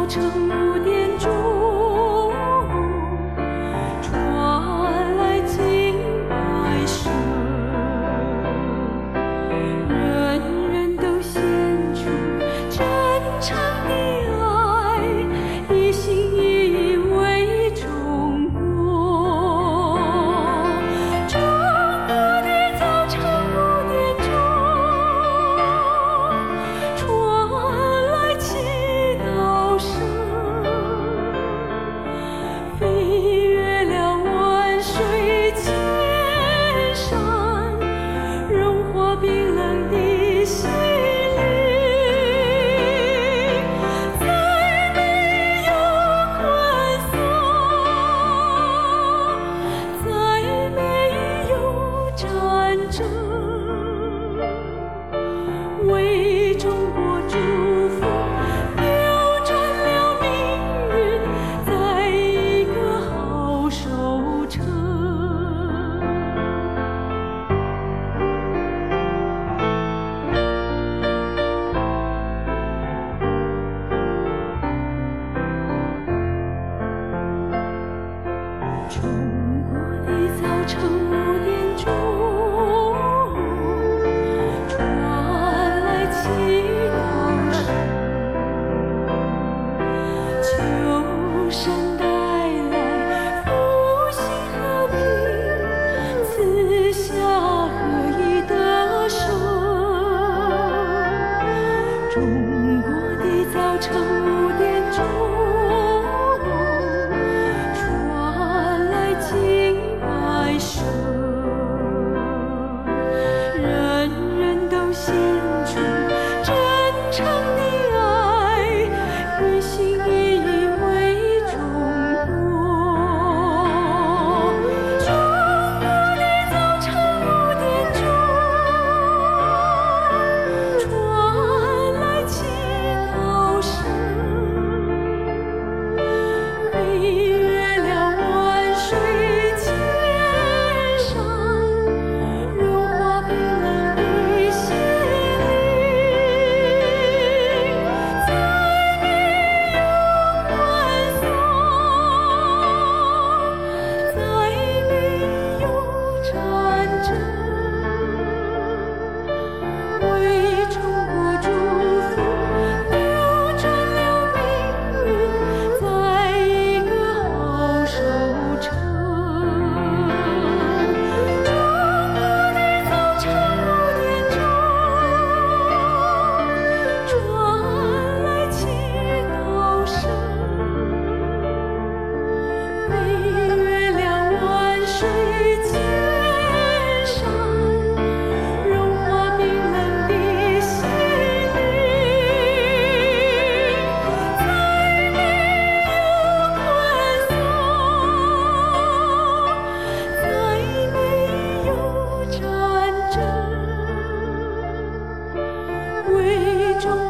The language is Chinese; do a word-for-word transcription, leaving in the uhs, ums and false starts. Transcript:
晨五点钟，传来敬拜声，人人都献出真诚的爱，一心一意为中国。中国的早晨五点钟，传来祈祷声，飞越了万水千山，融化冰冷的心灵。再没有困丧，再没有战争，为中国祝福，扭转了命运，在一个好收成。中国的早晨五点钟，传来祈祷声，求神带来复兴和平，赐下合一的生。中国的早晨五点钟，传来敬拜声，人人都献出真诚的爱，一心一意为中国。中国的早晨五点钟，传来祈祷声，飞越了万水千山，融化冰冷的心灵。再没有困丧，再没有战争，为中国祝福，扭转了命运，在一个好收成。中国的早晨五点钟，传来祈祷声，飞越了万水千山，融化冰冷的心灵。再没有困丧，再没有战争，为中